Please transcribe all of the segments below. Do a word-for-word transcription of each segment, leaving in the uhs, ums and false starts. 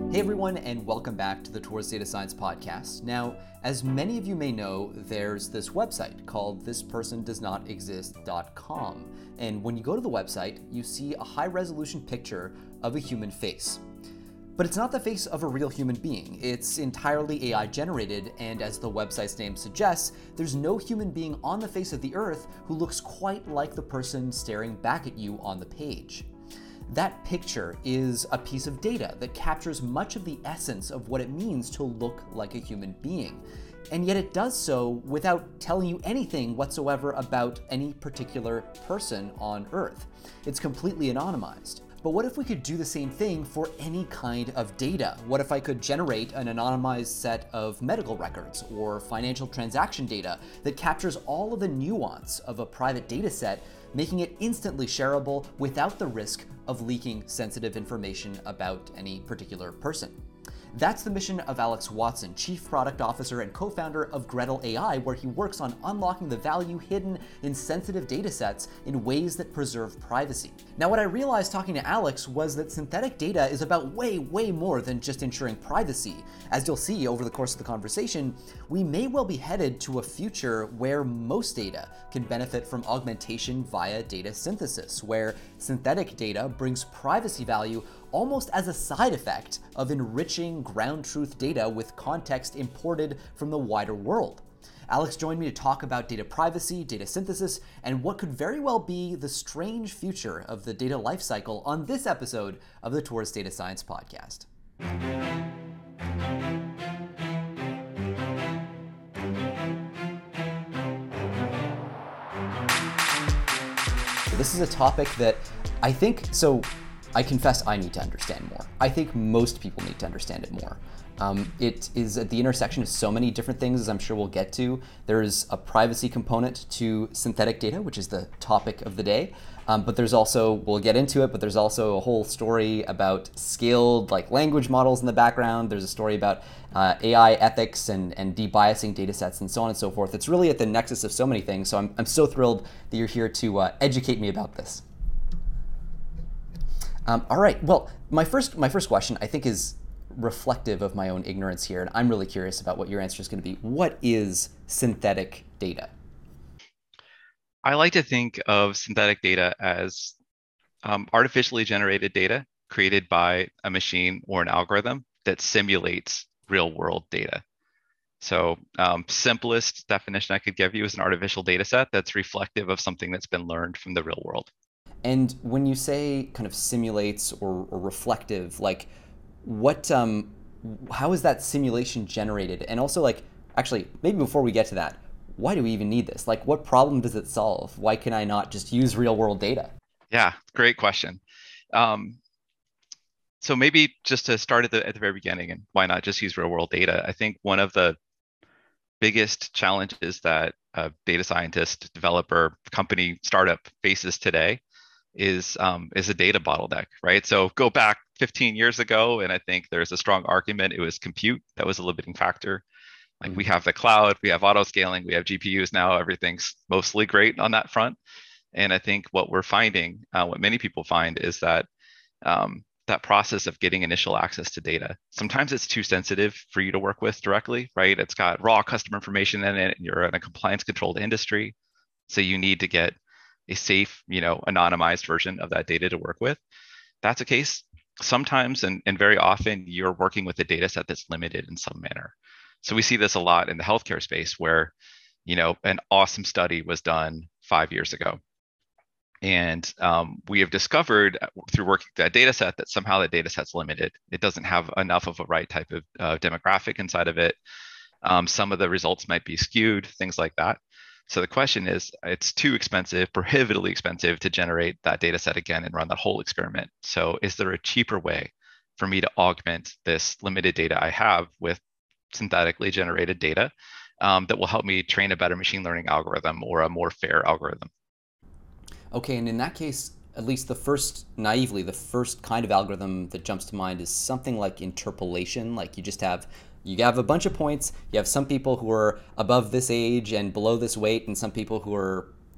Hey everyone, and welcome back to the Towards Data Science podcast. Now, as many of you may know, there's this website called this person does not exist dot com. And when you go to the website, you see a high-resolution picture of a human face. But it's not the face of a real human being. It's entirely A I generated, and as the website's name suggests, there's no human being on the face of the earth who looks quite like the person staring back at you on the page. That picture is a piece of data that captures much of the essence of what it means to look like a human being. And yet it does so without telling you anything whatsoever about any particular person on Earth. It's completely anonymized. But what if we could do the same thing for any kind of data? What if I could generate an anonymized set of medical records or financial transaction data that captures all of the nuance of a private data set, making it instantly shareable without the risk of leaking sensitive information about any particular person? That's the mission of Alex Watson, Chief Product Officer and co-founder of Gretel A I, where he works on unlocking the value hidden in sensitive data sets in ways that preserve privacy. Now, what I realized talking to Alex was that synthetic data is about way, way more than just ensuring privacy. As you'll see over the course of the conversation, we may well be headed to a future where most data can benefit from augmentation via data synthesis, where synthetic data brings privacy value almost as a side effect of enriching ground truth data with context imported from the wider world. Alex joined me to talk about data privacy, data synthesis, and what could very well be the strange future of the data lifecycle on this episode of the Towards Data Science podcast. This is a topic that I think, so I confess I need to understand more. I think most people need to understand it more. Um, it is at the intersection of so many different things, as I'm sure we'll get to. There's a privacy component to synthetic data, which is the topic of the day. Um, but there's also, we'll get into it, but there's also a whole story about skilled like language models in the background. There's a story about uh, A I ethics and, and debiasing data sets and so on and so forth. It's really at the nexus of so many things. So I'm, I'm so thrilled that you're here to uh, educate me about this. Um, all right, well, my first my first question I think is reflective of my own ignorance here, and I'm really curious about what your answer is going to be. What is synthetic data? I like to think of synthetic data as um, artificially generated data created by a machine or an algorithm that simulates real-world data. So um, simplest definition I could give you is an artificial data set that's reflective of something that's been learned from the real world. And when you say kind of simulates or, or reflective, like what, um, how is that simulation generated? And also like, actually, maybe before we get to that, why do we even need this? Like what problem does it solve? Why can I not just use real world data? Yeah, great question. Um, so maybe just to start at the, at the very beginning, and why not just use real world data? I think one of the biggest challenges that a data scientist, developer, company, startup faces today is um, is a data bottleneck, right? So go back fifteen years ago, and I think there's a strong argument it was compute that was a limiting factor. Like mm-hmm. we have the cloud, we have auto scaling, we have G P Us now, everything's mostly great on that front. And I think what we're finding, uh, what many people find is that um, that process of getting initial access to data, sometimes it's too sensitive for you to work with directly, right? It's got raw customer information in it, and you're in a compliance controlled industry. So you need to get a safe, you know, anonymized version of that data to work with. That's the case. Sometimes and, and very often you're working with a data set that's limited in some manner. So we see this a lot in the healthcare space where, you know, an awesome study was done five years ago. And um, we have discovered through working that data set that somehow that data set's limited. It doesn't have enough of a right type of uh, demographic inside of it. Um, some of the results might be skewed, things like that. So the question is, it's too expensive, prohibitively expensive to generate that data set again and run that whole experiment. So is there a cheaper way for me to augment this limited data I have with synthetically generated data um, that will help me train a better machine learning algorithm or a more fair algorithm? Okay, and in that case, at least the first, naively, the first kind of algorithm that jumps to mind is something like interpolation. Like you just have You have a bunch of points. You have some people who are above this age and below this weight, and some people who are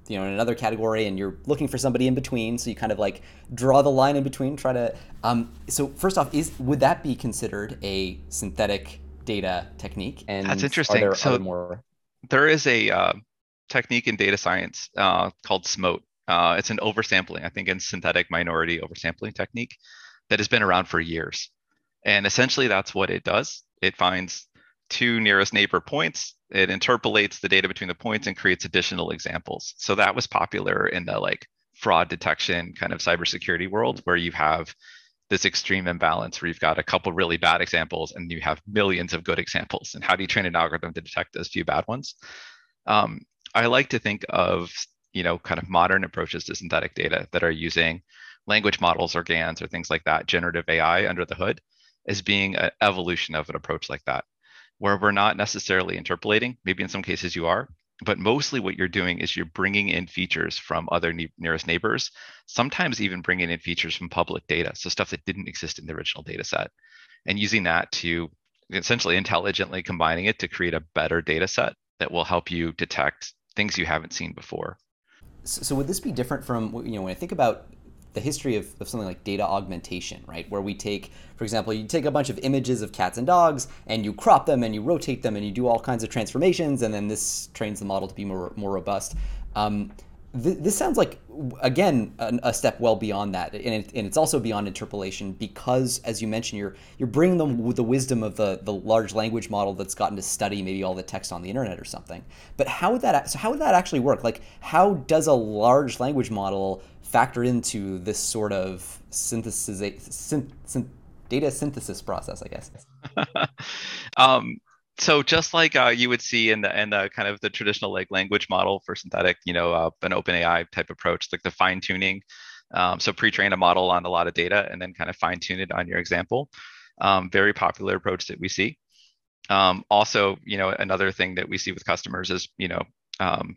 you know in another category, and you're looking for somebody in between. So you kind of like draw the line in between. Try to. Um, so first off, is would that be considered a synthetic data technique? That's And are interesting. there other So more? there is a uh, technique in data science uh, called SMOTE. Uh, it's an oversampling, I think, in synthetic minority oversampling technique that has been around for years. And essentially, that's what it does. It finds two nearest neighbor points. It interpolates the data between the points and creates additional examples. So that was popular in the like fraud detection kind of cybersecurity world, where you have this extreme imbalance where you've got a couple really bad examples and you have millions of good examples. And how do you train an algorithm to detect those few bad ones? Um, I like to think of, you know, kind of modern approaches to synthetic data that are using language models or GANs or things like that, generative A I under the hood, as being an evolution of an approach like that, where we're not necessarily interpolating. Maybe in some cases you are, but mostly what you're doing is you're bringing in features from other ne- nearest neighbors, sometimes even bringing in features from public data, so stuff that didn't exist in the original data set, and using that to essentially intelligently combining it to create a better data set that will help you detect things you haven't seen before. So, so would this be different from, you know when I think about the history of, of something like data augmentation, right? Where we take, for example, you take a bunch of images of cats and dogs and you crop them and you rotate them and you do all kinds of transformations, and then this trains the model to be more more robust. Um, th- this sounds like, again, a, a step well beyond that, and, it, and it's also beyond interpolation because, as you mentioned, you're you're bringing them with the wisdom of the the large language model that's gotten to study maybe all the text on the internet or something. But how would that so how would that actually work? Like, how does a large language model factor into this sort of synthesis, synth, synth, data synthesis process, I guess? um, so just like uh, you would see in the in the kind of the traditional like language model for synthetic, you know, uh, an OpenAI type approach, like the fine tuning. Um, so pre-train a model on a lot of data and then kind of fine tune it on your example. Um, very popular approach that we see. Um, also, you know, another thing that we see with customers is, you know, um,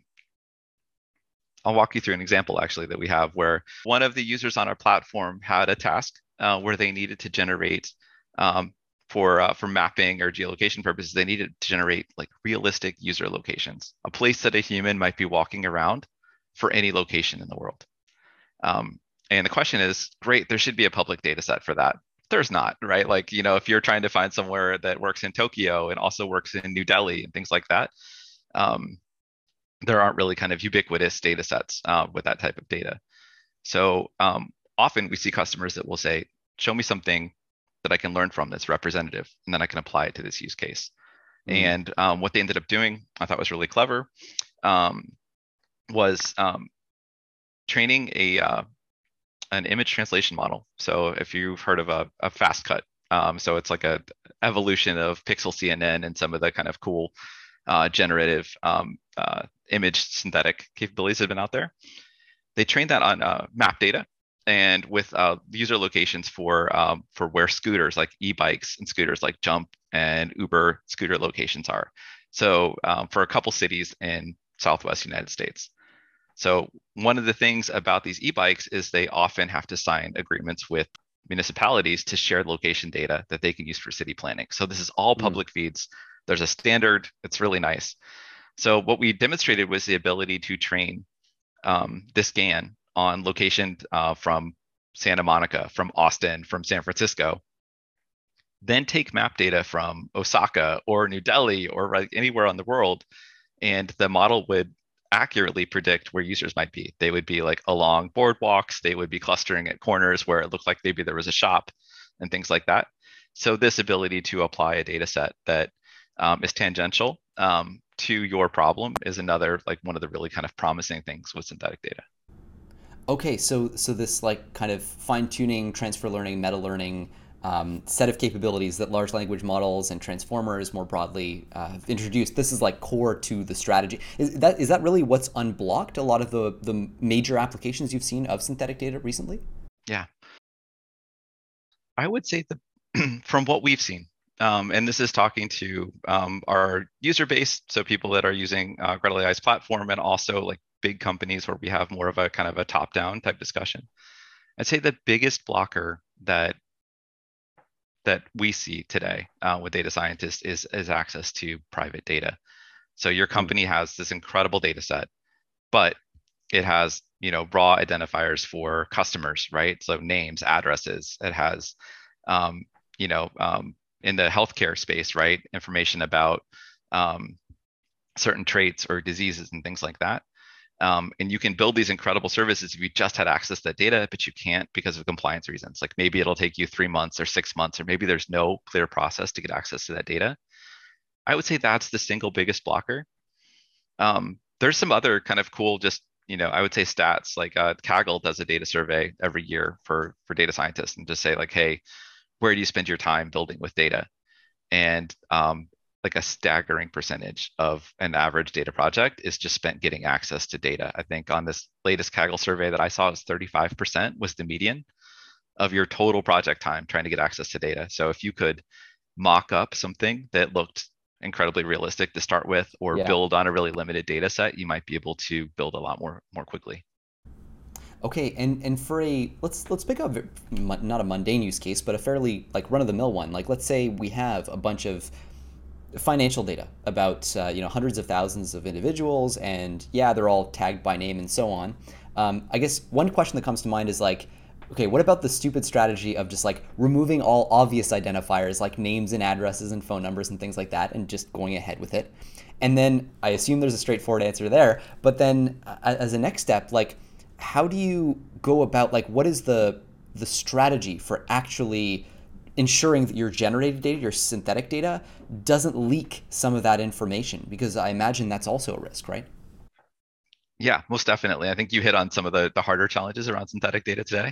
I'll walk you through an example actually that we have where one of the users on our platform had a task uh, where they needed to generate um, for uh, for mapping or geolocation purposes, they needed to generate like realistic user locations, a place that a human might be walking around for any location in the world. Um, and the question is, great, there should be a public data set for that. There's not, right? Like, you know, if you're trying to find somewhere that works in Tokyo and also works in New Delhi and things like that, um, there aren't really kind of ubiquitous data sets uh, with that type of data. So um, often we see customers that will say, show me something that I can learn from that's representative, and then I can apply it to this use case. Mm. And um, what they ended up doing, I thought was really clever, um, was um, training a uh, an image translation model. So if you've heard of a, a FastCut, um, so it's like a evolution of Pixel C N N and some of the kind of cool uh, generative um, uh, image synthetic capabilities that have been out there. They trained that on uh, map data and with uh, user locations for um, for where scooters like e-bikes and scooters like Jump and Uber scooter locations are. So um, for a couple cities in Southwest United States. So one of the things about these e-bikes is they often have to sign agreements with municipalities to share location data that they can use for city planning. So this is all Mm. public feeds. There's a standard. It's really nice. So what we demonstrated was the ability to train um, this GAN on location uh, from Santa Monica, from Austin, from San Francisco, then take map data from Osaka or New Delhi or right, anywhere on the world, and the model would accurately predict where users might be. They would be like along boardwalks, they would be clustering at corners where it looked like maybe there was a shop and things like that. So this ability to apply a data set that um, is tangential um, to your problem is another like one of the really kind of promising things with synthetic data. Okay, so so this like kind of fine tuning, transfer learning, meta learning um, set of capabilities that large language models and transformers more broadly uh, have introduced. This is like core to the strategy. Is that is that really what's unblocked a lot of the the major applications you've seen of synthetic data recently? Yeah, I would say that from what we've seen, um, and this is talking to um, our user base, so people that are using uh, Gradle A I's platform, and also like big companies where we have more of a kind of a top-down type discussion. I'd say the biggest blocker that that we see today uh, with data scientists is is access to private data. So your Mm. company has this incredible data set, but it has, you know, raw identifiers for customers, right? So names, addresses. It has, um, you know, um, in the healthcare space, right? Information about um, certain traits or diseases and things like that. Um, and you can build these incredible services if you just had access to that data, but you can't because of compliance reasons. Like maybe it'll take you three months or six months, or maybe there's no clear process to get access to that data. I would say that's the single biggest blocker. Um, there's some other kind of cool, just, you know, I would say stats like uh, Kaggle does a data survey every year for for data scientists and just say like, hey, where do you spend your time building with data? And um, like a staggering percentage of an average data project is just spent getting access to data. I think on this latest Kaggle survey that I saw, was thirty-five percent was the median of your total project time trying to get access to data. So if you could mock up something that looked incredibly realistic to start with, or Yeah. build on a really limited data set, you might be able to build a lot more more quickly. Okay, and and for a let's let's pick up not a mundane use case, but a fairly like run of the mill one. Like let's say we have a bunch of financial data about uh, you know hundreds of thousands of individuals, and yeah, they're all tagged by name and so on. Um, I guess one question that comes to mind is like, okay, what about the stupid strategy of just like removing all obvious identifiers like names and addresses and phone numbers and things like that, and just going ahead with it? And then I assume there's a straightforward answer there, but then uh, as a next step, like how do you go about like what is the the strategy for actually ensuring that your generated data, your synthetic data, doesn't leak some of that information? Because I imagine that's also a risk, right? Yeah, most definitely. I think you hit on some of the, the harder challenges around synthetic data today.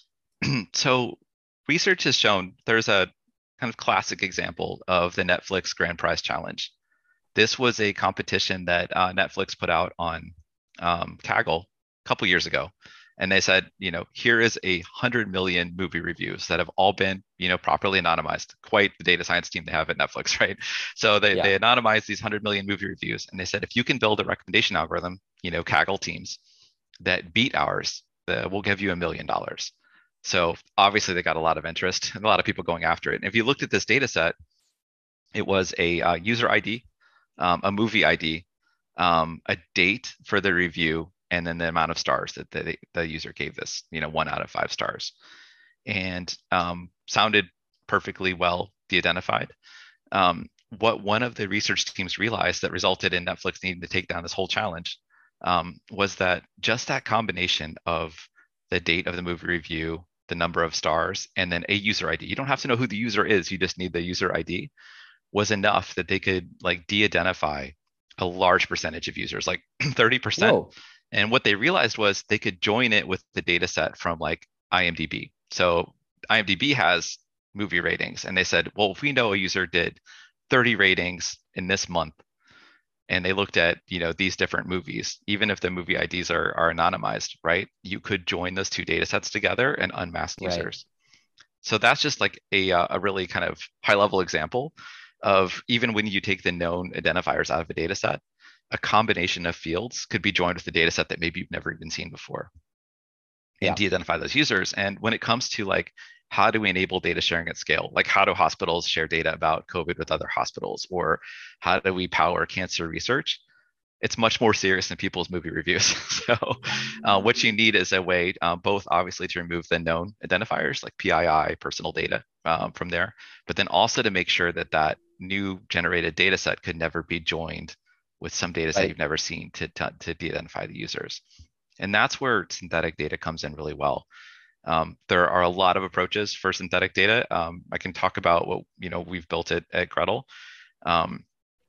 So research has shown there's a kind of classic example of the Netflix Grand Prize Challenge. This was a competition that uh, Netflix put out on um, Kaggle a couple years ago. And they said, you know, here is a hundred million movie reviews that have all been, you know, properly anonymized. Quite the data science team they have at Netflix, right? So they, Yeah. they anonymized these hundred million movie reviews. And they said, if you can build a recommendation algorithm, you know, Kaggle teams that beat ours, the, we'll give you a million dollars. So obviously they got a lot of interest and a lot of people going after it. And if you looked at this data set, it was a uh, user I D, um, a movie I D, um, a date for the review, and then the amount of stars that the, the user gave this, you know, one out of five stars. And um, sounded perfectly well de-identified. Um, what one of the research teams realized that resulted in Netflix needing to take down this whole challenge um, was that just that combination of the date of the movie review, the number of stars, and then a user I D. You don't have to know who the user is, you just need the user I D, was enough that they could like de-identify a large percentage of users, like thirty percent. Whoa. And what they realized was they could join it with the data set from like IMDb. So IMDb has movie ratings, and they said, well, if we know a user did thirty ratings in this month, and they looked at, you know, these different movies, even if the movie I Ds are, are anonymized, right? You could join those two data sets together and unmask Right. users. So that's just like a, uh, a really kind of high level example of even when you take the known identifiers out of a data set, a combination of fields could be joined with a data set that maybe you've never even seen before and Yeah. de-identify those users. And when it comes to like, how do we enable data sharing at scale? Like how do hospitals share data about COVID with other hospitals? Or how do we power cancer research? It's much more serious than people's movie reviews. So uh, what you need is a way, uh, both obviously to remove the known identifiers like P I I, personal data um, from there, but then also to make sure that that new generated data set could never be joined with some data set Right. you've never seen to, to, to de-identify the users. And that's where synthetic data comes in really well. Um, there are a lot of approaches for synthetic data. Um, I can talk about what, you know, we've built it at Gretel. Um,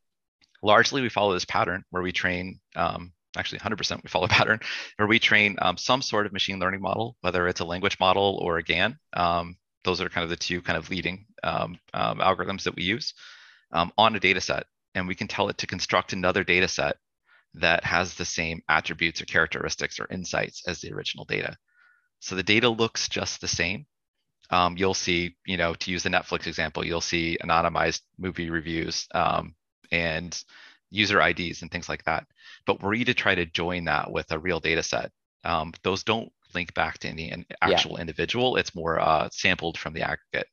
Largely, we follow this pattern where we train, um, actually one hundred percent we follow a pattern where we train um, some sort of machine learning model, whether it's a language model or a GAN. Um, those are kind of the two kind of leading um, um, algorithms that we use um, on a data set. And we can tell it to construct another data set that has the same attributes or characteristics or insights as the original data. So the data looks just the same. Um, you'll see, you know, to use the Netflix example, you'll see anonymized movie reviews um, and user I Ds and things like that. But were you to try to join that with a real data set, um, those don't link back to any Yeah. actual individual. It's more uh, sampled from the aggregate.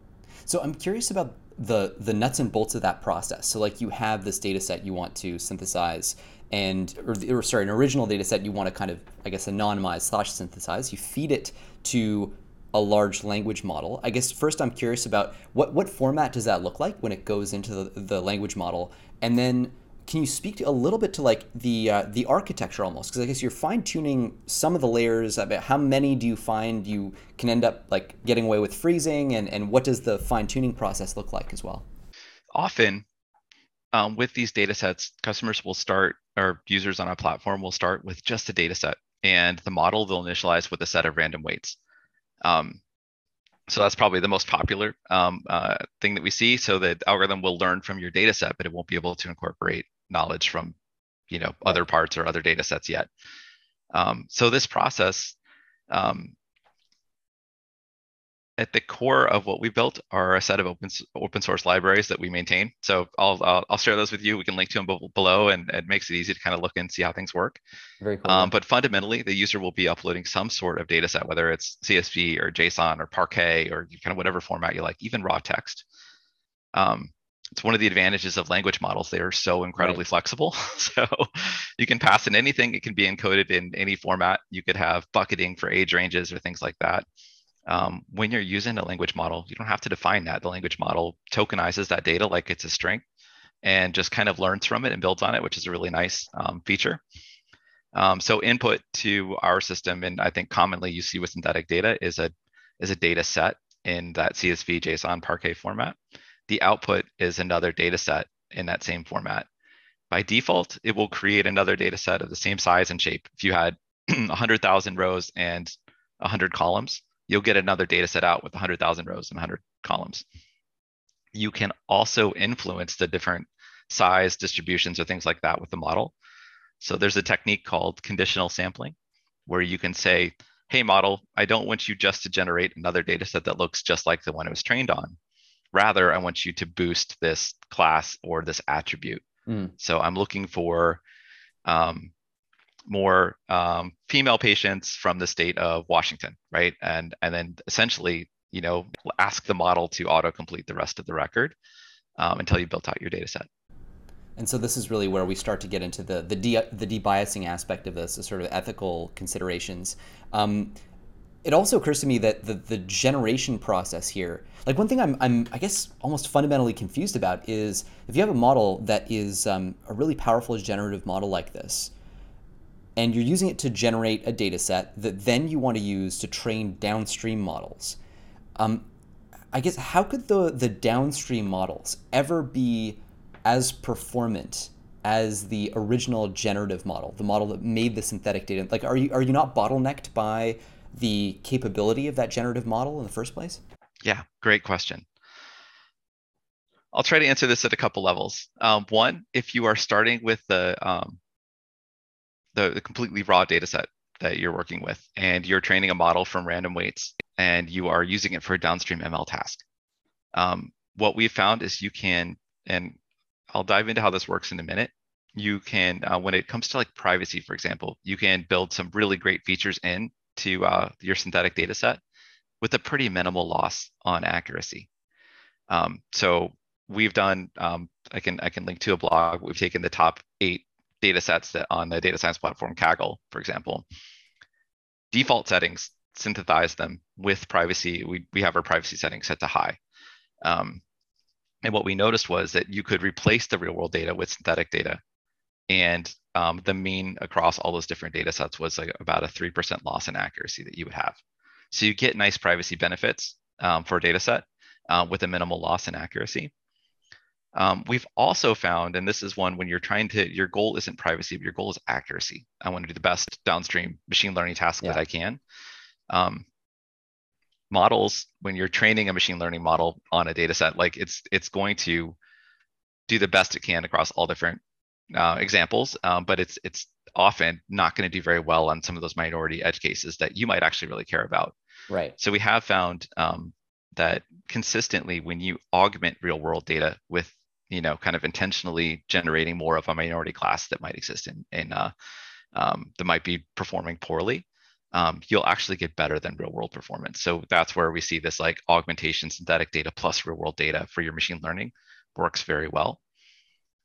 So I'm curious about the the nuts and bolts of that process. So like you have this data set you want to synthesize, and or, or sorry, an original data set you want to kind of, I guess, anonymize slash synthesize. You feed it to a large language model. I guess first I'm curious about what what format does that look like when it goes into the, the language model, and then can you speak to, a little bit to like the uh, the architecture almost? Because I guess you're fine tuning some of the layers. About how many do you find you can end up like getting away with freezing, and and what does the fine tuning process look like as well? Often, um, with these data sets, customers will start, or users on our platform will start with just a data set, and the model they'll initialize with a set of random weights. Um, so that's probably the most popular um, uh, thing that we see. So the algorithm will learn from your data set, but it won't be able to incorporate knowledge from, you know, Right. other parts or other data sets yet. Um, so this process, um, at the core of what we built are a set of open open source libraries that we maintain. So I'll I'll, I'll share those with you. We can link to them below, and it makes it easy to kind of look and see how things work. Very cool. Yeah. Um, but fundamentally, the user will be uploading some sort of data set, whether it's C S V or JSON or Parquet or kind of whatever format you like, even raw text. Um, it's one of the advantages of language models. They are so incredibly Right. flexible. So you can pass in anything. It can be encoded in any format. You could have bucketing for age ranges or things like that. Um, when you're using a language model, you don't have to define that. The language model tokenizes that data like it's a string and just kind of learns from it and builds on it, which is a really nice um, feature. Um, so input to our system, and I think commonly you see with synthetic data, is a is a data set in that C S V, JSON, Parquet format. The output is another data set in that same format. By default, it will create another data set of the same size and shape. If you had one hundred thousand rows and one hundred columns, you'll get another data set out with one hundred thousand rows and one hundred columns. You can also influence the different size distributions or things like that with the model. So there's a technique called conditional sampling, where you can say, hey, model, I don't want you just to generate another data set that looks just like the one it was trained on. Rather, I want you to boost this class or this attribute. Mm. So I'm looking for um, more um, female patients from the state of Washington, right? And and then essentially, you know, ask the model to auto-complete the rest of the record um, until you built out your data set. And so this is really where we start to get into the the de the debiasing aspect of this, the sort of ethical considerations. Um, it also occurs to me that the the generation process here, like one thing I'm I'm I guess almost fundamentally confused about is if you have a model that is um, a really powerful generative model like this, and you're using it to generate a data set that then you want to use to train downstream models. Um, I guess how could the the downstream models ever be as performant as the original generative model, the model that made the synthetic data? Like, are you are you not bottlenecked by the capability of that generative model in the first place? Yeah, great question. I'll try to answer this at a couple levels. Um, one, if you are starting with the, um, the the completely raw data set that you're working with, and you're training a model from random weights, and you are using it for a downstream M L task, um, what we've found is you can, and I'll dive into how this works in a minute. You can, uh, when it comes to like privacy, for example, you can build some really great features in to uh, your synthetic data set with a pretty minimal loss on accuracy. Um, so we've done, um, I can I can link to a blog. We've taken the top eight data sets that on the data science platform Kaggle, for example. Default settings, synthesize them with privacy. We, we have our privacy settings set to high. Um, and what we noticed was that you could replace the real world data with synthetic data. And um, the mean across all those different data sets was like about a three percent loss in accuracy that you would have. So you get nice privacy benefits um, for a data set uh, with a minimal loss in accuracy. Um, we've also found, and this is one when you're trying to, your goal isn't privacy, but your goal is accuracy. I want to do the best downstream machine learning task Yeah. that I can. Um, models, when you're training a machine learning model on a data set, like it's it's going to do the best it can across all different uh, examples, um, but it's it's often not going to do very well on some of those minority edge cases that you might actually really care about. Right. So we have found um, that consistently when you augment real world data with, you know, kind of intentionally generating more of a minority class that might exist in, in uh, um, that might be performing poorly, um, you'll actually get better than real world performance. So that's where we see this like augmentation, synthetic data plus real world data for your machine learning works very well.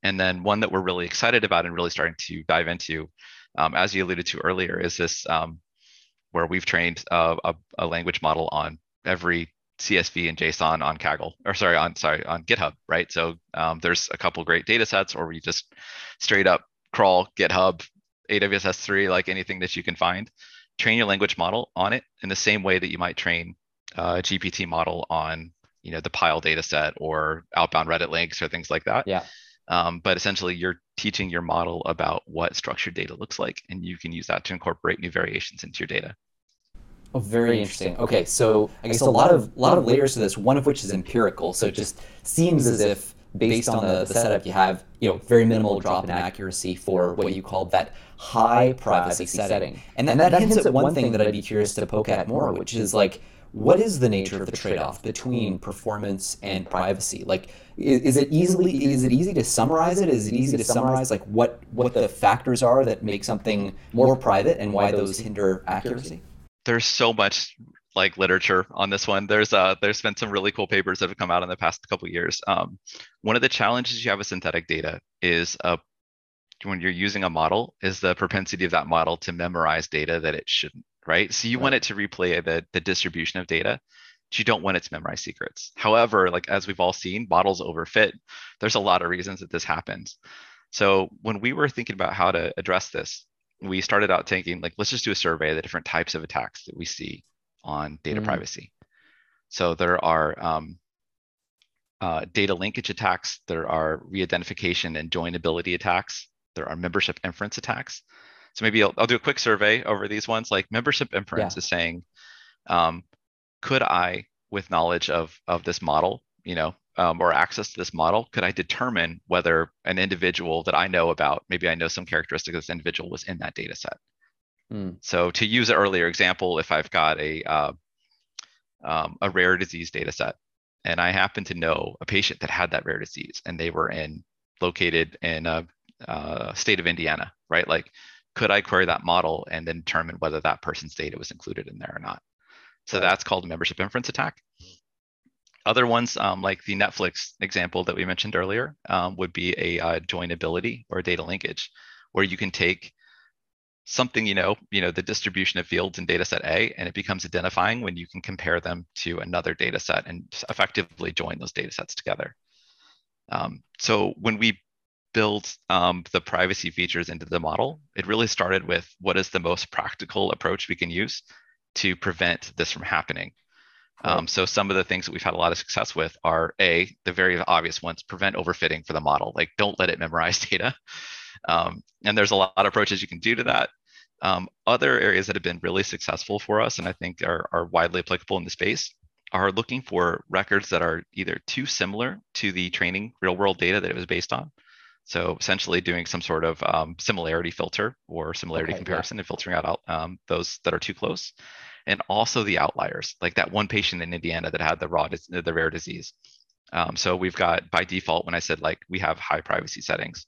And then one that we're really excited about and really starting to dive into, um, as you alluded to earlier, is this um, where we've trained a, a, a language model on every C S V and JSON on Kaggle, or sorry, on sorry on GitHub, right? So um, there's a couple great data sets, or we just straight up crawl GitHub, A W S S three, like anything that you can find, train your language model on it in the same way that you might train a G P T model on, you know, the Pile data set or outbound Reddit links or things like that. Yeah. Um, but essentially, you're teaching your model about what structured data looks like, and you can use that to incorporate new variations into your data. Oh, very interesting. Okay, so I guess a lot of a lot of layers to this. One of which is empirical. So it just seems as if, based on the, the setup, you have you know very minimal drop in accuracy for what you called that high privacy setting. And that, that hints at one thing that I'd be curious to poke at more, which is like, what is the nature of the trade-off between performance and privacy? Like, is, is it easily is it easy to summarize it? Is it easy to summarize like what what the factors are that make something more private and why those hinder accuracy? There's so much like literature on this one. There's uh there's been some really cool papers that have come out in the past couple of years. Um, one of the challenges you have with synthetic data is uh, when you're using a model is the propensity of that model to memorize data that it shouldn't, right? So you Right. want it to replay the, the distribution of data, but you don't want it to memorize secrets. However, like as we've all seen, models overfit. There's a lot of reasons that this happens. So when we were thinking about how to address this, we started out thinking like, let's just do a survey of the different types of attacks that we see on data Mm. privacy. So there are um, uh, data linkage attacks, there are re-identification and joinability attacks, there are membership inference attacks. So maybe I'll, I'll do a quick survey over these ones. Like membership inference Yeah. is saying, um, could I, with knowledge of of this model, you know, um, or access to this model, could I determine whether an individual that I know about, maybe I know some characteristic of this individual was in that data set. Mm. So to use an earlier example, if I've got a uh, um, a rare disease data set, and I happen to know a patient that had that rare disease, and they were in located in a, a state of Indiana, right? Like, could I query that model and then determine whether that person's data was included in there or not? So Right. that's called a membership inference attack. Other ones, um, like the Netflix example that we mentioned earlier, um, would be a uh, joinability or data linkage, where you can take something, you know, you know, the distribution of fields in data set A, and it becomes identifying when you can compare them to another data set and effectively join those data sets together. Um, so when we build um, the privacy features into the model, it really started with what is the most practical approach we can use to prevent this from happening. Right. Um, so some of the things that we've had a lot of success with are A, the very obvious ones, prevent overfitting for the model. Like, don't let it memorize data. Um, and there's a lot of approaches you can do to that. Um, other areas that have been really successful for us, and I think are, are widely applicable in the space, are looking for records that are either too similar to the training real world data that it was based on. So essentially doing some sort of um, similarity filter or similarity Okay. Yeah. comparison and filtering out um, those that are too close. And also the outliers, like that one patient in Indiana that had the raw, the rare disease. Um, so we've got, by default, when I said like we have high privacy settings,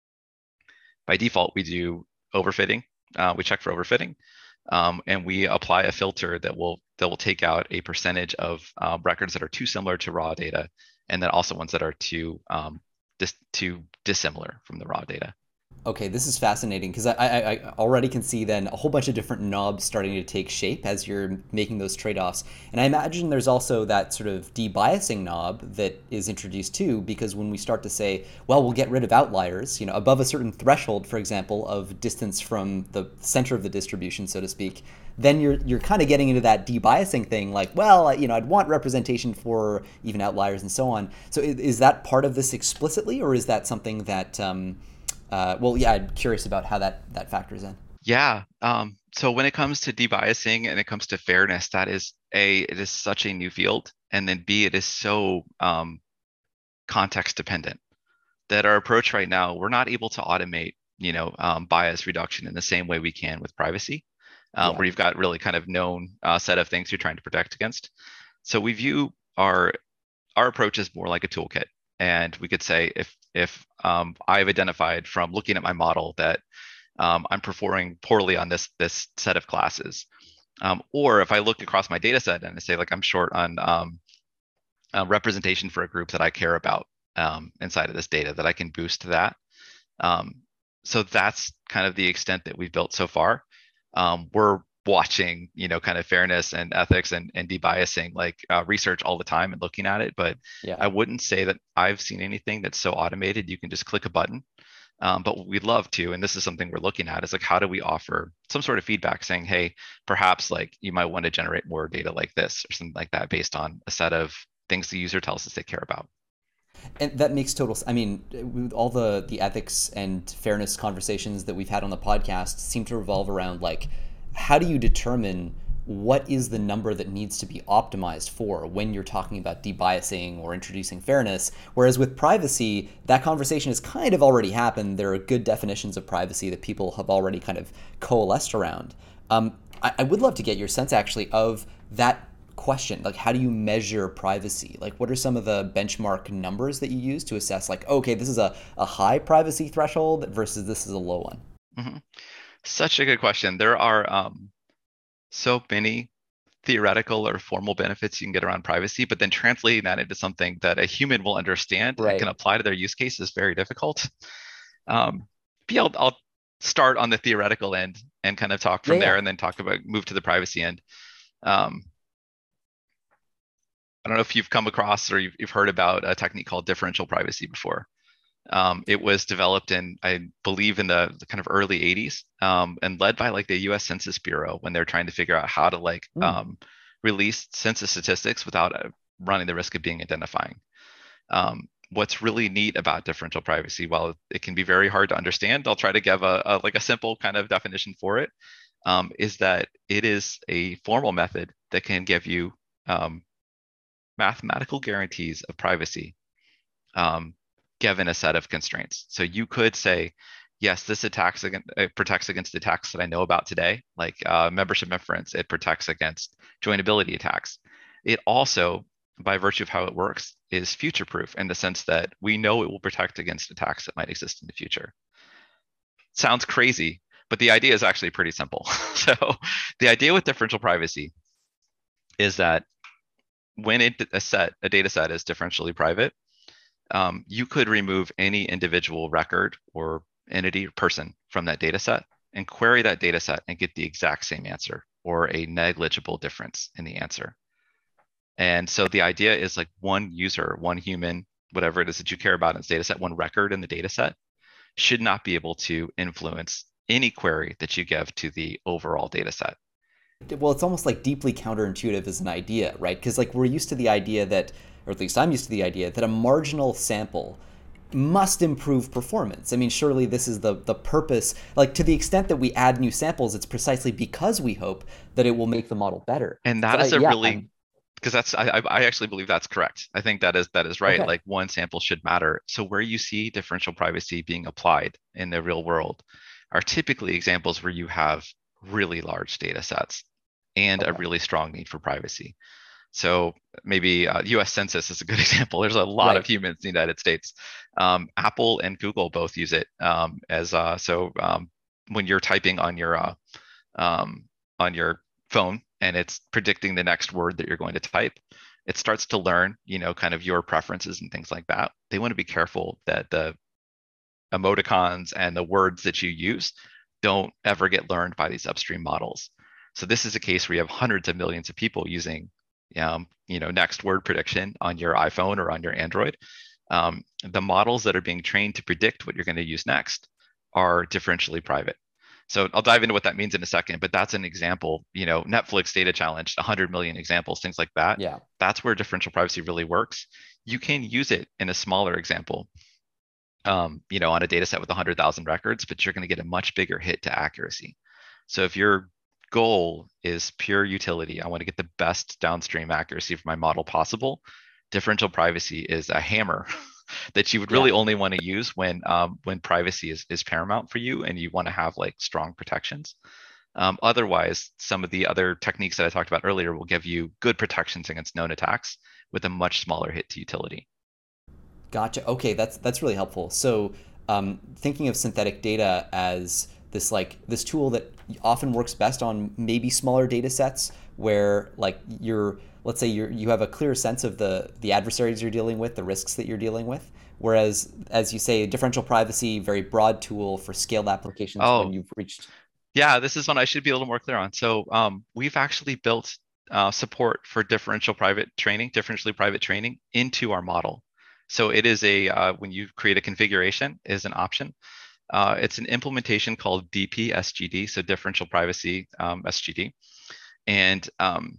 by default we do overfitting. Uh, we check for overfitting, um, and we apply a filter that will that will take out a percentage of uh, records that are too similar to raw data, and then also ones that are too um, dis- too dissimilar from the raw data. Okay, this is fascinating because I, I, I already can see then a whole bunch of different knobs starting to take shape as you're making those trade-offs. And I imagine there's also that sort of debiasing knob that is introduced too, because when we start to say, well, we'll get rid of outliers, you know, above a certain threshold, for example, of distance from the center of the distribution, so to speak, then you're you're kind of getting into that debiasing thing, like, well, you know, I'd want representation for even outliers and so on. So is, is that part of this explicitly, or is that something that um, uh, well, yeah, I'm curious about how that that factors in. Yeah. Um, so when it comes to debiasing and it comes to fairness, that is A, it is such a new field. And then B, it is so um, context dependent that our approach right now, we're not able to automate, you know, um, bias reduction in the same way we can with privacy, uh, Yeah. where you've got really kind of known uh, set of things you're trying to protect against. So we view our our approach is more like a toolkit. And we could say if if um, I've identified from looking at my model that um, I'm performing poorly on this this set of classes, um, or if I look across my data set and I say like I'm short on um, uh, representation for a group that I care about, um, inside of this data that I can boost to that. Um, so that's kind of the extent that we've built so far. Um, we're watching, you know, kind of fairness and ethics and, and debiasing like uh, research all the time and looking at it. But Yeah. I wouldn't say that I've seen anything that's so automated you can just click a button. Um, but what we'd love to, and this is something we're looking at, is like how do we offer some sort of feedback saying, hey, perhaps like you might want to generate more data like this or something like that based on a set of things the user tells us they care about. And that makes total. I mean, with all the the ethics and fairness conversations that we've had on the podcast seem to revolve around like, how do you determine what is the number that needs to be optimized for when you're talking about debiasing or introducing fairness? Whereas with privacy, that conversation has kind of already happened. There are good definitions of privacy that people have already kind of coalesced around. Um, I, I would love to get your sense actually of that question. Like, how do you measure privacy? Like, what are some of the benchmark numbers that you use to assess like, okay, this is a, a high privacy threshold versus this is a low one? Mm-hmm. Such a good question. There are um, so many theoretical or formal benefits you can get around privacy, but then translating that into something that a human will understand and can Right. apply to their use case is very difficult. Um, but yeah, I'll, I'll start on the theoretical end and kind of talk Yeah, from there yeah. and then talk about move to the privacy end. Um, I don't know if you've come across or you've, you've heard about a technique called differential privacy before. Um, it was developed in, I believe, in the, the kind of early eighties, um, and led by like the U S Census Bureau when they're trying to figure out how to like Hmm. um, release census statistics without uh, running the risk of being identifying. Um, what's really neat about differential privacy, while it can be very hard to understand, I'll try to give a, a like a simple kind of definition for it, um, is that it is a formal method that can give you um, mathematical guarantees of privacy, um, given a set of constraints. So you could say, yes, this attacks against, it protects against attacks that I know about today, like uh, membership inference. It protects against joinability attacks. It also, by virtue of how it works, is future proof in the sense that we know it will protect against attacks that might exist in the future. Sounds crazy, but the idea is actually pretty simple. So the idea with differential privacy is that when it, a set, a data set is differentially private, um, you could remove any individual record or entity or person from that data set and query that data set and get the exact same answer or a negligible difference in the answer. And so the idea is like one user, one human, whatever it is that you care about in this data set, one record in the data set should not be able to influence any query that you give to the overall data set. Well, it's almost like deeply counterintuitive as an idea, right? Because like we're used to the idea that, or at least I'm used to the idea that a marginal sample must improve performance. I mean, surely this is the the purpose. Like to the extent that we add new samples, it's precisely because we hope that it will make the model better. And So that I, is a yeah, really I'm because that's I, I actually believe that's correct. I think that is that is right. okay. Like one sample should matter. So where you see differential privacy being applied in the real world are typically examples where you have really large data sets and a Okay. really strong need for privacy. So maybe uh, U S Census is a good example. There's a lot of Right. humans in the United States. Um, Apple and Google both use it um, as uh, so um, when you're typing on your uh, um, on your phone and it's predicting the next word that you're going to type, it starts to learn, you know, kind of your preferences and things like that. They want to be careful that the emoticons and the words that you use don't ever get learned by these upstream models. So this is a case where you have hundreds of millions of people using, um, you know, next word prediction on your iPhone or on your Android. Um, the models that are being trained to predict what you're going to use next are differentially private. So I'll dive into what that means in a second, but that's an example. You know, Netflix data challenge, one hundred million examples, things like that. Yeah. That's where differential privacy really works. You can use it in a smaller example, um, you know, on a data set with one hundred thousand records, but you're going to get a much bigger hit to accuracy. So if your goal is pure utility, I want to get the best downstream accuracy for my model possible, differential privacy is a hammer that you would Yeah. really only want to use when um, when privacy is, is paramount for you and you want to have like strong protections. Um, otherwise, some of the other techniques that I talked about earlier will give you good protections against known attacks with a much smaller hit to utility. Gotcha. Okay, that's that's really helpful. So, um, thinking of synthetic data as this like this tool that often works best on maybe smaller data sets, where like you're, let's say you're, you have a clear sense of the, the adversaries you're dealing with, the risks that you're dealing with. Whereas, as you say, differential privacy, very broad tool for scaled applications when Oh, you've reached. yeah, this is one I should be a little more clear on. So um, we've actually built uh, support for differential private training, differentially private training into our model. So it is a, uh, when you create a configuration, is an option. Uh, it's an implementation called D P S G D, so differential privacy um, S G D. And um,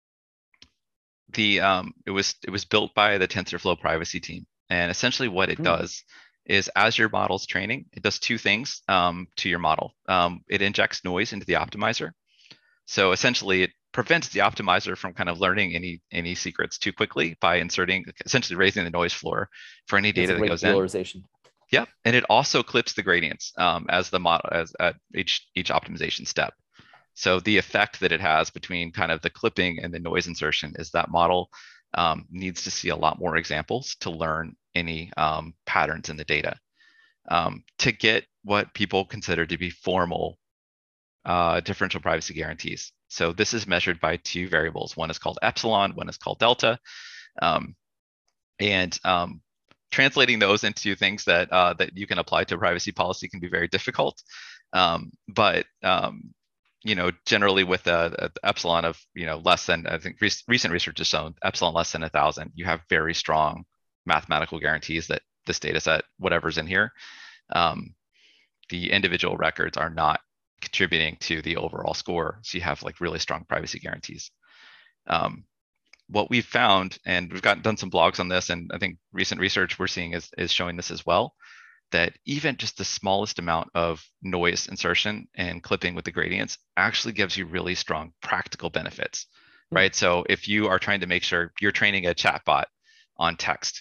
the um, it was it was built by the TensorFlow privacy team. And essentially what it Hmm. does is as your model's training, it does two things um, to your model. Um, it injects noise into the optimizer. So essentially it prevents the optimizer from kind of learning any any secrets too quickly by inserting, essentially raising the noise floor for any It's data like that goes in. regularization. Yep. And it also clips the gradients um, as the model as at each each optimization step. So the effect that it has between kind of the clipping and the noise insertion is that model um, needs to see a lot more examples to learn any um, patterns in the data um, to get what people consider to be formal uh, differential privacy guarantees. So this is measured by two variables. One is called epsilon, one is called delta. Um, and um, translating those into things that uh, that you can apply to privacy policy can be very difficult. Um, but um, you know, generally with a, a epsilon of you know less than, I think re- recent research has shown epsilon less than a thousand, you have very strong mathematical guarantees that this data set, whatever's in here, um, the individual records are not contributing to the overall score. So you have like really strong privacy guarantees. Um, what we've found, and we've gotten done some blogs on this, and I think recent research we're seeing is, is showing this as well, that even just the smallest amount of noise insertion and clipping with the gradients actually gives you really strong practical benefits, Hmm. right? So if you are trying to make sure you're training a chatbot on text,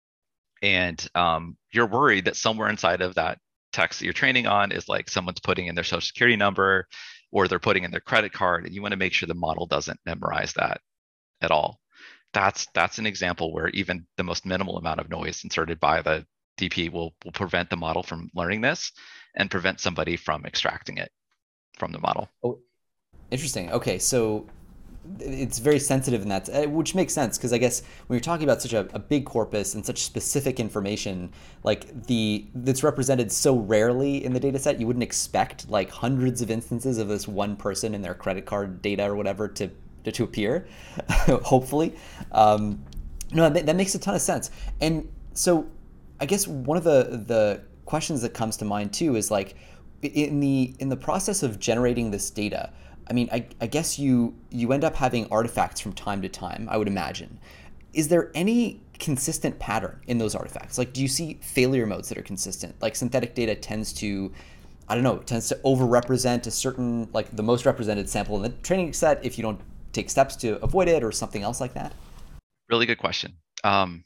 and um, you're worried that somewhere inside of that text that you're training on is like someone's putting in their social security number or they're putting in their credit card, and you want to make sure the model doesn't memorize that at all. That's that's an example where even the most minimal amount of noise inserted by the D P will, will prevent the model from learning this and prevent somebody from extracting it from the model. Oh, interesting. Okay, so it's very sensitive in that, uh, which makes sense because I guess when you're talking about such a, a big corpus and such specific information, like the that's represented so rarely in the data set, you wouldn't expect like hundreds of instances of this one person and their credit card data or whatever to to, to appear. Hopefully, um, no, that, that makes a ton of sense. And so, I guess one of the the questions that comes to mind too is like in the in the process of generating this data. I mean, I, I guess you you end up having artifacts from time to time, I would imagine. Is there any consistent pattern in those artifacts? Like, do you see failure modes that are consistent? Like, synthetic data tends to, I don't know, tends to overrepresent a certain, like, the most represented sample in the training set if you don't take steps to avoid it or something else like that? Really good question. Um,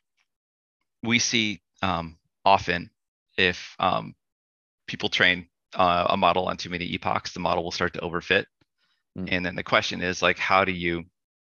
we see um, often if um, people train uh, a model on too many epochs, the model will start to overfit. Mm. And then the question is like, how do you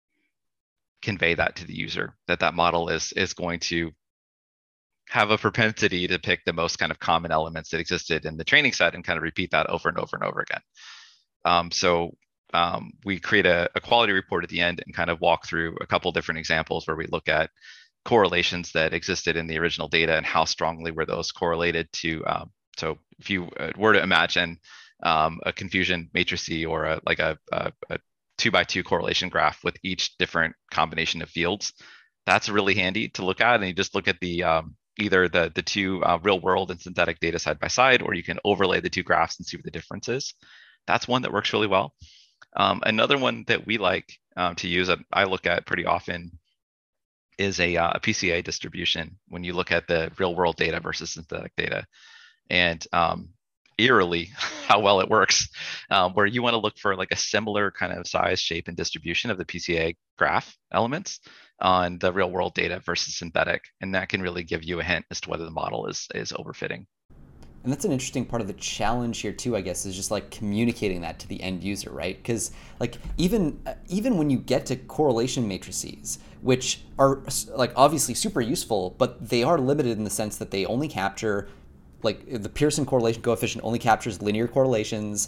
convey that to the user that that model is is going to have a propensity to pick the most kind of common elements that existed in the training set and kind of repeat that over and over and over again. Um, so um, we create a, a quality report at the end and kind of walk through a couple different examples where we look at correlations that existed in the original data and how strongly were those correlated to. Um, so if you were to imagine um, a confusion matrix or a, like a, a, a two by two correlation graph with each different combination of fields, that's really handy to look at. And you just look at the um, either the the two uh, real world and synthetic data side by side, or you can overlay the two graphs and see what the difference is. That's one that works really well. Um, another one that we like um, to use, uh, I look at pretty often, is a, uh, a P C A distribution when you look at the real world data versus synthetic data. And um, eerily, how well it works, um, where you want to look for like a similar kind of size, shape, and distribution of the P C A graph elements on the real world data versus synthetic. And that can really give you a hint as to whether the model is, is overfitting. And that's an interesting part of the challenge here too, I guess, is just like communicating that to the end user, right? Because like even even when you get to correlation matrices, which are like obviously super useful, but they are limited in the sense that they only capture, like the Pearson correlation coefficient only captures linear correlations.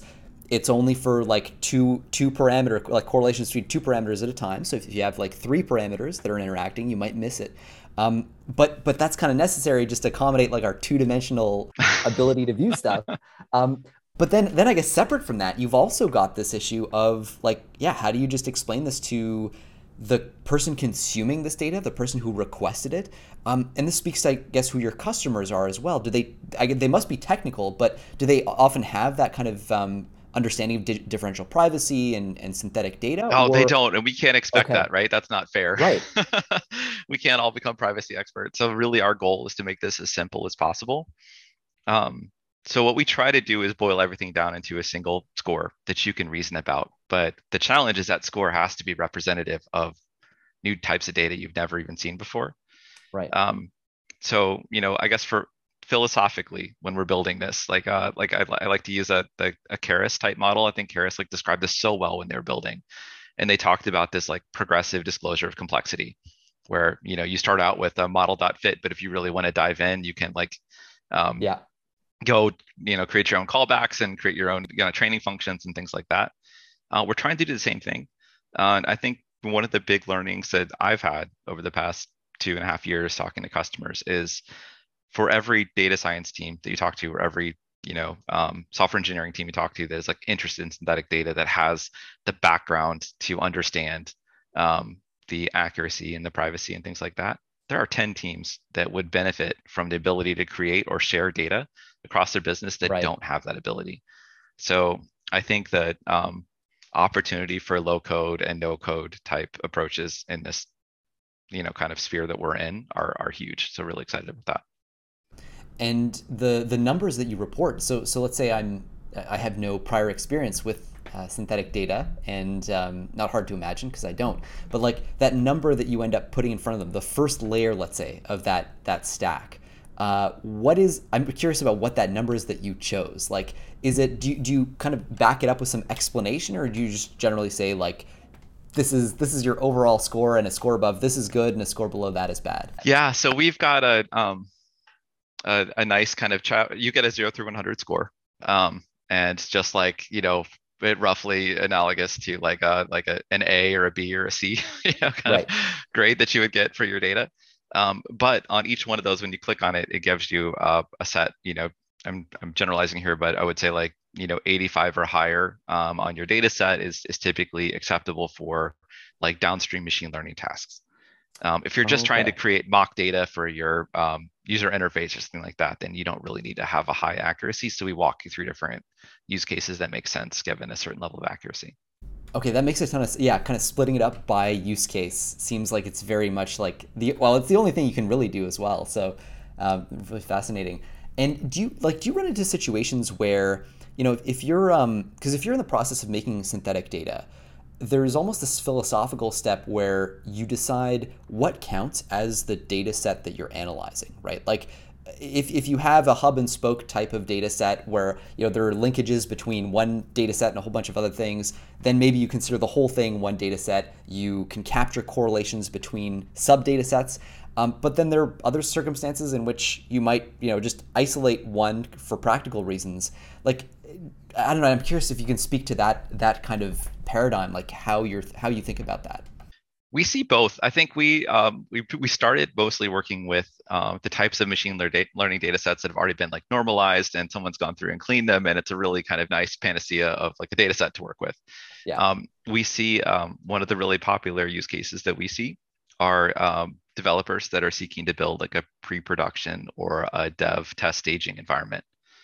it's only for like two two parameter like correlations between two parameters at a time. So if you have like three parameters that are interacting, you might miss it. Um, but but that's kind of necessary just to accommodate like our two dimensional ability to view stuff. Um, but then then I guess separate from that, you've also got this issue of like, yeah, how do you just explain this to the person consuming this data, the person who requested it? Um, and this speaks to, I guess, who your customers are as well. Do they, I, they must be technical, but do they often have that kind of um, understanding of di- differential privacy and, and synthetic data? Oh, they Or, don't, and we can't expect okay, that, right? That's not fair. right, We can't all become privacy experts. So really, our goal is to make this as simple as possible. Um, so what we try to do is boil everything down into a single score that you can reason about. But the challenge is that score has to be representative of new types of data you've never even seen before. right. Um, so, you know, I guess for philosophically, when we're building this, like, uh, like I, I like to use a, a, a Keras type model. I think Keras like described this so well when they were building, and they talked about this like progressive disclosure of complexity, where you know you start out with a model.fit, but if you really want to dive in, you can like um, Yeah. go, you know, create your own callbacks and create your own, you know, training functions and things like that. Uh, we're trying to do the same thing. Uh, and I think one of the big learnings that I've had over the past two and a half years talking to customers is for every data science team that you talk to, or every, you know, um, software engineering team you talk to that is like interested in synthetic data, that has the background to understand um, the accuracy and the privacy and things like that, there are ten teams that would benefit from the ability to create or share data across their business that Right. don't have that ability. So I think that um, opportunity for low code and no code type approaches in this, you know, kind of sphere that we're in are are huge. So really excited about that. And the the numbers that you report. So so let's say I'm I have no prior experience with uh, synthetic data, and um, not hard to imagine because I don't. But like that number that you end up putting in front of them, the first layer, let's say, of that that stack. Uh, what is? I'm curious about what that number is that you chose. Like, is it? Do you, do you kind of back it up with some explanation, or do you just generally say like, this is this is your overall score, and a score above this is good, and a score below that is bad? Yeah, so we've got a um a, a nice kind of chat. You get a zero through one hundred score, um, and just like you know, it roughly analogous to like a like a an A or a B or a C, you know, kind of Right. grade that you would get for your data. Um, but on each one of those, when you click on it, it gives you uh, a set. You know, I'm I'm generalizing here, but I would say like you know eighty-five or higher um, on your data set is is typically acceptable for like downstream machine learning tasks. Um, if you're just trying to Okay. create mock data for your um, user interface or something like that, then you don't really need to have a high accuracy. So we walk you through different use cases that make sense given a certain level of accuracy. Okay, that makes a ton of, yeah, kind of splitting it up by use case seems like it's very much like the, well, it's the only thing you can really do as well. So, um, really fascinating. And do you like do you run into situations where, you know, if you're um because if you're in the process of making synthetic data, there's almost this philosophical step where you decide what counts as the data set that you're analyzing, right? Like if, if you have a hub and spoke type of data set where you know there are linkages between one data set and a whole bunch of other things, then maybe you consider the whole thing one data set. You can capture correlations between sub data sets. Um, but then there are other circumstances in which you might, you know, just isolate one for practical reasons. Like, I don't know. I'm curious if you can speak to that that kind of paradigm, like how you're how you think about that. We see both. I think we um, we we started mostly working with uh, the types of machine learning data sets that have already been like normalized, and someone's gone through and cleaned them, and it's a really kind of nice panacea of like a data set to work with. Yeah. Um, we see um, one of the really popular use cases that we see are um, developers that are seeking to build like a pre-production or a dev test staging environment.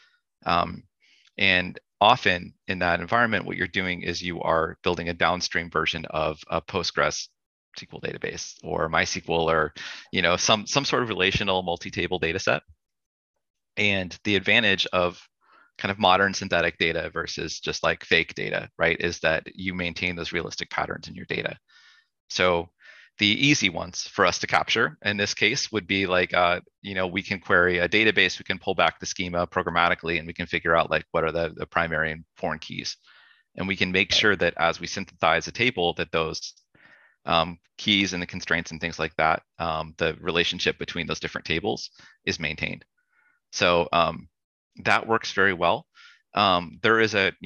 Um, and often in that environment, what you're doing is you are building a downstream version of a Postgres S Q L database or MySQL or you know some some sort of relational multi-table data set. And the advantage of kind of modern synthetic data versus just like fake data, right, is that you maintain those realistic patterns in your data. So the easy ones for us to capture in this case would be like, uh, you know, we can query a database, we can pull back the schema programmatically, and we can figure out like what are the, the primary and foreign keys. And we can make Right. sure that as we synthesize a table, that those um, keys and the constraints and things like that, um, the relationship between those different tables is maintained. So um, that works very well. Um, there is a, you know,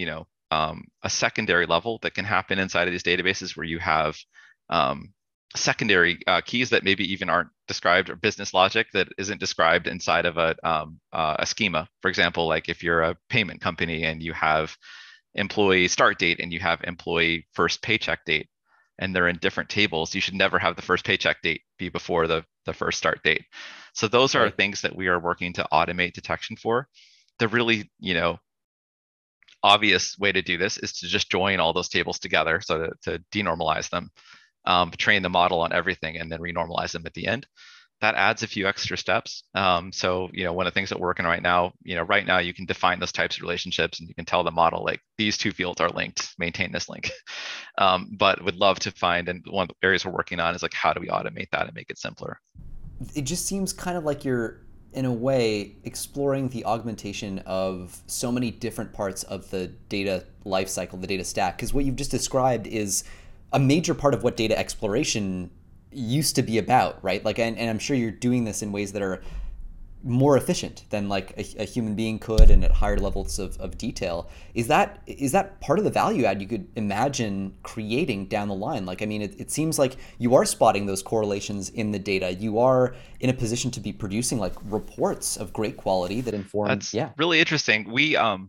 um, a secondary level that can happen inside of these databases where you have um, secondary uh, keys that maybe even aren't described, or business logic that isn't described inside of a um, uh, a schema. For example, like if you're a payment company and you have employee start date and you have employee first paycheck date, and they're in different tables, you should never have the first paycheck date be before the, the first start date. So those are Right. things that we are working to automate detection for. The really, you know, obvious way to do this is to just join all those tables together. So to, to denormalize them, um, train the model on everything, and then renormalize them at the end. That adds a few extra steps. Um, so, you know, one of the things that we're working right now, you know, right now you can define those types of relationships, and you can tell the model like these two fields are linked, maintain this link. Um, but would love to find, and one of the areas we're working on is like, how do we automate that and make it simpler? It just seems kind of like you're, in a way, exploring the augmentation of so many different parts of the data lifecycle, the data stack. Because what you've just described is a major part of what data exploration used to be about, right? Like, and, and I'm sure you're doing this in ways that are more efficient than like a, a human being could, and at higher levels of, of detail. Is that is that part of the value add you could imagine creating down the line? Like, I mean, it, it seems like you are spotting those correlations in the data. You are in a position to be producing like reports of great quality that inform. That's Yeah. really interesting. We um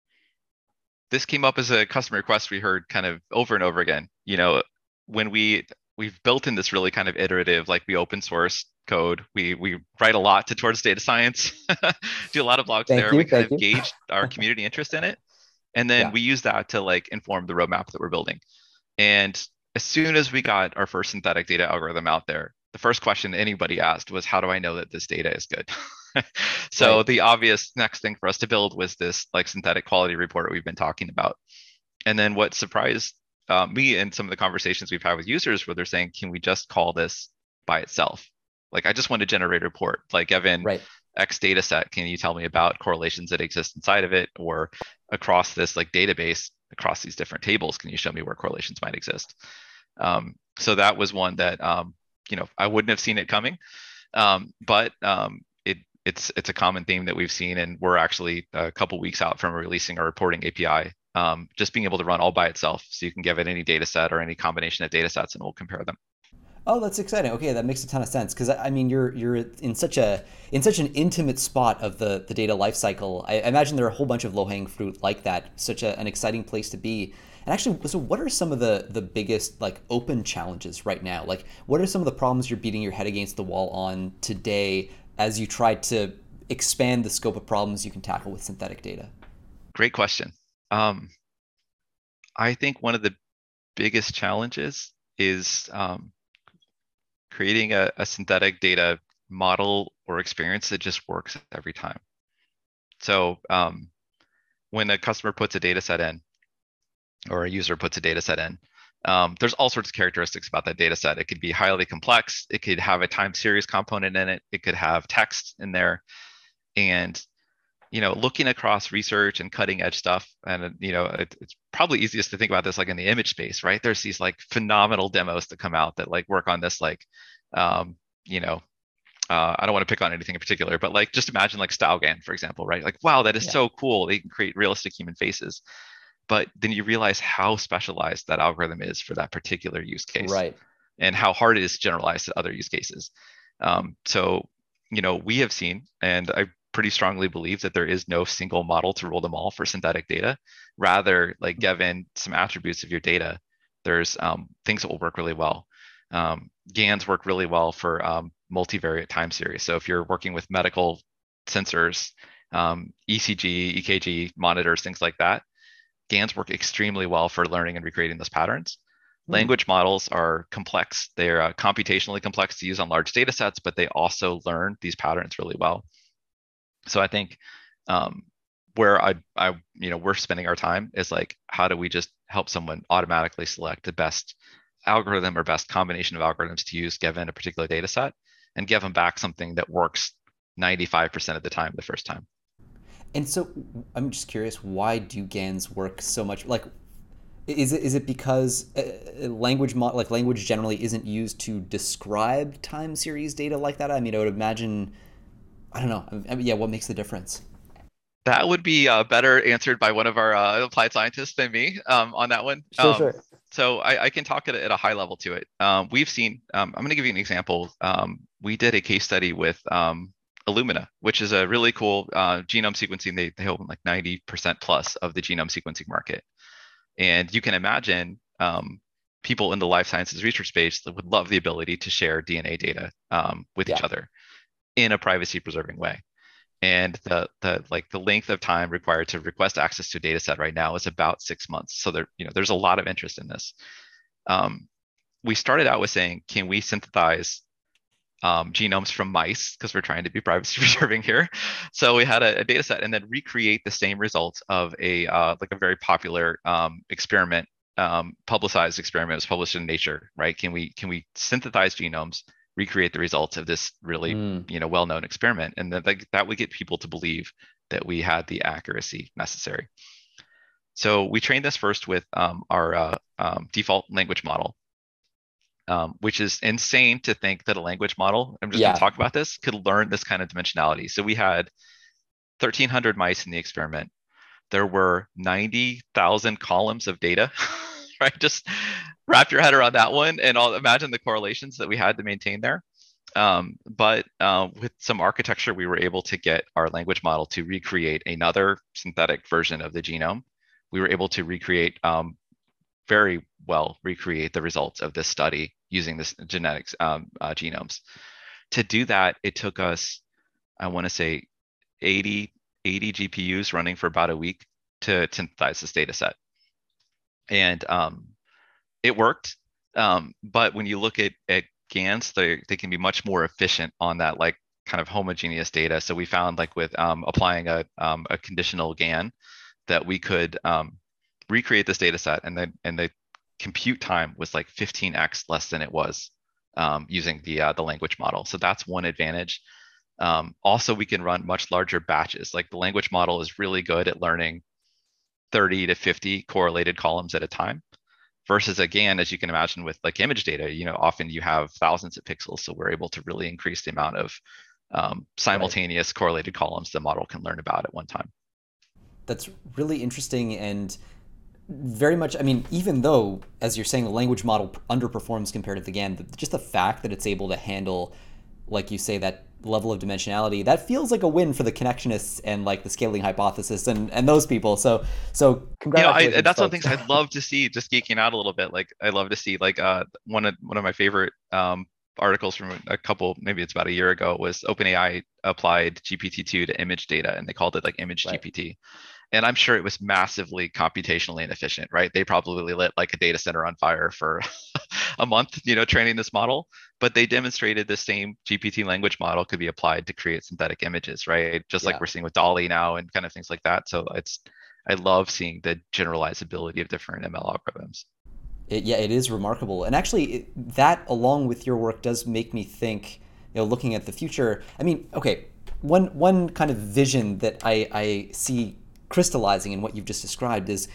this came up as a customer request we heard kind of over and over again. You know, when we we've built in this really kind of iterative, like we open source code, we we write a lot to towards data science, do a lot of blogs Thank there. We you. kind Thank of you. gauged our community interest in it, and then Yeah. we use that to like inform the roadmap that we're building. And as soon as we got our first synthetic data algorithm out there, the first question anybody asked was, how do I know that this data is good? So Right. the obvious next thing for us to build was this like synthetic quality report we've been talking about. And then what surprised uh, me in some of the conversations we've had with users, where they're saying, can we just call this by itself? Like, I just want to generate a report. Like, Evan, Right. X data set, can you tell me about correlations that exist inside of it, or across this like database, across these different tables, can you show me where correlations might exist? Um, so that was one that, um, you know, I wouldn't have seen it coming. Um, but um, it it's it's a common theme that we've seen, and we're actually a couple weeks out from releasing our reporting A P I. Um, just being able to run all by itself, so you can give it any data set or any combination of data sets, and we'll compare them. Oh, that's exciting. Okay, that makes a ton of sense because I mean you're you're in such a in such an intimate spot of the the data lifecycle. I imagine there are a whole bunch of low hanging fruit like that. Such a, an exciting place to be. And actually, so what are some of the the biggest like open challenges right now? Like, what are some of the problems you're beating your head against the wall on today as you try to expand the scope of problems you can tackle with synthetic data? Great question. Um, I think one of the biggest challenges is um, creating a, a synthetic data model or experience that just works every time. So um, when a customer puts a data set in, or a user puts a data set in, um, there's all sorts of characteristics about that data set. It could be highly complex. It could have a time series component in it. It could have text in there. And, you know, looking across research and cutting edge stuff, and, you know, it, it's probably easiest to think about this like in the image space, right? There's these like phenomenal demos that come out that like work on this, like, um, you know, uh, I don't want to pick on anything in particular, but like just imagine like StyleGAN, for example, right? Like, wow, that is Yeah. so cool. They can create realistic human faces. But then you realize how specialized that algorithm is for that particular use case, Right. and how hard it is to generalize to other use cases. Um, so, you know, we have seen, and I pretty strongly believe that there is no single model to rule them all for synthetic data. Rather, like given some attributes of your data, there's um, things that will work really well. Um, GANs work really well for um, multivariate time series. So if you're working with medical sensors, um, E C G, E K G monitors, things like that, GANs work extremely well for learning and recreating those patterns. Hmm. Language models are complex. They're uh, computationally complex to use on large data sets, but they also learn these patterns really well. So I think um, where I, I, you know, we're spending our time is like, how do we just help someone automatically select the best algorithm or best combination of algorithms to use given a particular data set, and give them back something that works ninety-five percent of the time the first time. And so I'm just curious, why do GANs work so much? Like, is it is it because uh, language mo- like language generally isn't used to describe time series data like that? I mean, I would imagine. I don't know. I mean, yeah, what makes the difference? That would be uh, better answered by one of our uh, applied scientists than me um, on that one. Sure, Um, sure. so I, I can talk at a, at a high level to it. Um, we've seen, um, I'm going to give you an example. Um, we did a case study with um, Illumina, which is a really cool uh, genome sequencing. They, they own like ninety percent plus of the genome sequencing market. And you can imagine um, people in the life sciences research space that would love the ability to share D N A data um, with each Yeah. other in a privacy preserving way. And the the like the length of time required to request access to a data set right now is about six months. So there, you know, there's a lot of interest in this. Um, we started out with saying, can we synthesize um, genomes from mice because we're trying to be privacy preserving here. So we had a, a data set and then recreate the same results of a uh, like a very popular um, experiment, um, publicized experiment. It was published in Nature, right? Can we can we synthesize genomes, recreate the results of this really Mm, you know well-known experiment, and then like, that would get people to believe that we had the accuracy necessary. So we trained this first with um, our uh, um, default language model, um, which is insane to think that a language model, I'm just going to yeah. talk about this, could learn this kind of dimensionality. So we had thirteen hundred mice in the experiment. There were ninety thousand columns of data, right? Just wrap your head around that one and I'll imagine the correlations that we had to maintain there. Um, but uh, with some architecture, we were able to get our language model to recreate another synthetic version of the genome. We were able to recreate um, very well recreate the results of this study using this genetics um, uh, genomes. To do that, it took us, I want to say, eighty, eighty G P Us running for about a week to synthesize this data set. And um, it worked. Um, but when you look at, at GANs, they, they can be much more efficient on that like kind of homogeneous data. So we found like with um, applying a, um, a conditional GAN that we could um, recreate this data set and then and the compute time was like fifteen x less than it was um, using the uh, the language model. So that's one advantage. Um, also, we can run much larger batches. Like the language model is really good at learning thirty to fifty correlated columns at a time. Versus again, as you can imagine with like image data, you know, often you have thousands of pixels. So we're able to really increase the amount of um, Right. simultaneous correlated columns the model can learn about at one time. That's really interesting and very much, I mean, even though, as you're saying, the language model underperforms compared to the GAN, just the fact that it's able to handle, like you say, that level of dimensionality, that feels like a win for the connectionists and like the scaling hypothesis and, and those people. So, so You know, I congratulations, that's one of the folks. things I'd love to see, just geeking out a little bit. Like I love to see like uh one of one of my favorite um articles from a couple, maybe it's about a year ago, was OpenAI applied G P T two to image data and they called it like image Right. G P T. And I'm sure it was massively computationally inefficient, right? They probably lit like a data center on fire for a month, you know, training this model, but they demonstrated the same G P T language model could be applied to create synthetic images, right? Just like Yeah. we're seeing with DALL-E now and kind of things like that. So it's I love seeing the generalizability of different M L algorithms. It, yeah, it is remarkable. And actually, it, that along with your work does make me think, you know, looking at the future. I mean, okay, one one kind of vision that I, I see crystallizing in what you've just described is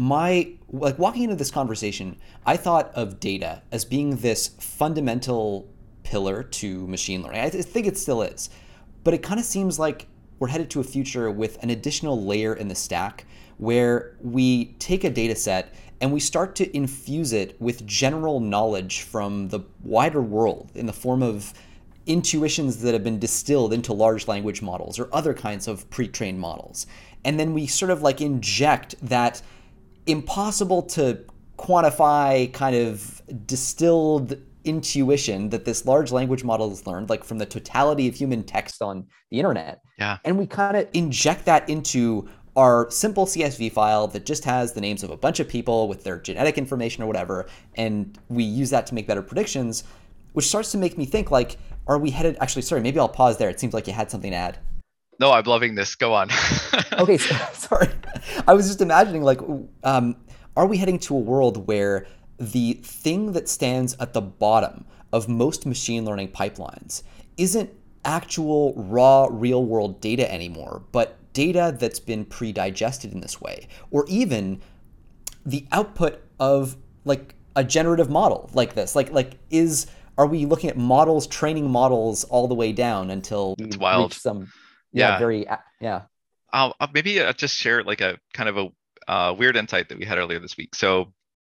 my like walking into this conversation, I thought of data as being this fundamental pillar to machine learning. I think it still is. But it kind of seems like we're headed to a future with an additional layer in the stack where we take a data set and we start to infuse it with general knowledge from the wider world in the form of intuitions that have been distilled into large language models or other kinds of pre-trained models. And then we sort of like inject that impossible to quantify kind of distilled intuition that this large language model has learned, like from the totality of human text on the internet. Yeah. And we kind of inject that into our simple C S V file that just has the names of a bunch of people with their genetic information or whatever. And we use that to make better predictions, which starts to make me think like, are we headed, actually, sorry, maybe I'll pause there. It seems like you had something to add. No, I'm loving this. Go on. Okay, so, sorry. I was just imagining, like, um, are we heading to a world where the thing that stands at the bottom of most machine learning pipelines isn't actual raw real world data anymore, but data that's been pre-digested in this way, or even the output of like a generative model like this? Like, like is are we looking at models training models all the way down until we It's reach wild. some, yeah, Yeah. very, yeah. I'll, I'll maybe uh, just share like a kind of a uh, weird insight that we had earlier this week. So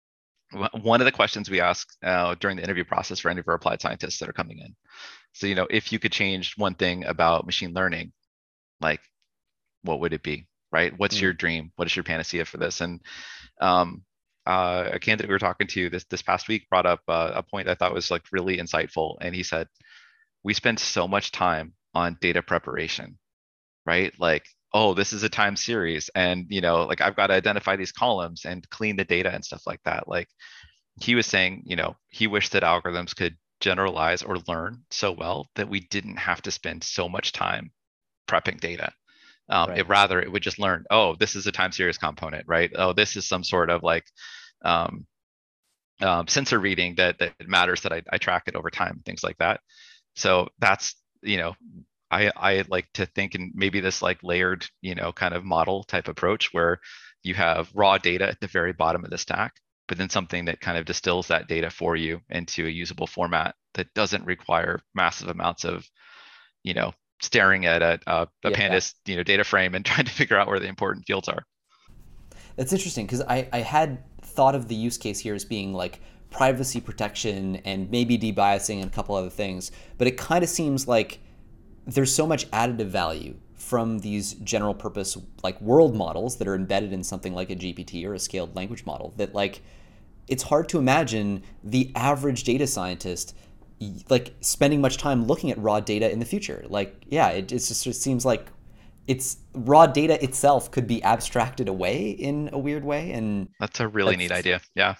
one of the questions we ask uh, during the interview process for any of our applied scientists that are coming in. So, you know, if you could change one thing about machine learning, like what would it be, right? What's Mm. your dream? What is your panacea for this? And um, uh, a candidate we were talking to this this past week brought up uh, a point I thought was like really insightful. And he said, we spend so much time on data preparation, right? Like, oh, this is a time series, and you know, like I've got to identify these columns and clean the data and stuff like that. Like he was saying, you know, he wished that algorithms could generalize or learn so well that we didn't have to spend so much time prepping data. Um, Right. it rather it would just learn, oh, this is a time series component, right? Oh, this is some sort of like um, um, sensor reading that that matters that I, I track it over time, things like that. So that's, you know, I I like to think in maybe this like layered, you know, kind of model type approach where you have raw data at the very bottom of the stack, but then something that kind of distills that data for you into a usable format that doesn't require massive amounts of, you know, staring at a, a, a Yeah. pandas, you know, data frame and trying to figure out where the important fields are. That's interesting because I, I had thought of the use case here as being like privacy protection and maybe debiasing and a couple other things, but it kind of seems like there's so much additive value from these general purpose like world models that are embedded in something like a G P T or a scaled language model that like it's hard to imagine the average data scientist like spending much time looking at raw data in the future. Like, yeah, it, it's just, it seems like it's raw data itself could be abstracted away in a weird way, and That's a really neat that's idea. Yeah.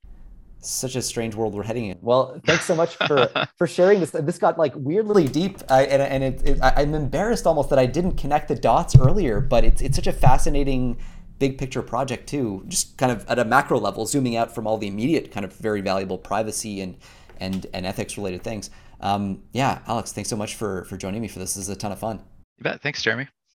such a strange world we're heading in. Well, thanks so much for for sharing this. This got like weirdly deep, uh, and and it, it, I'm embarrassed almost that I didn't connect the dots earlier. But it's it's such a fascinating big picture project too. Just kind of at a macro level, zooming out from all the immediate kind of very valuable privacy and and and ethics related things. Um, yeah, Alex, thanks so much for for joining me for this. This is a ton of fun. You bet. Thanks, Jeremy.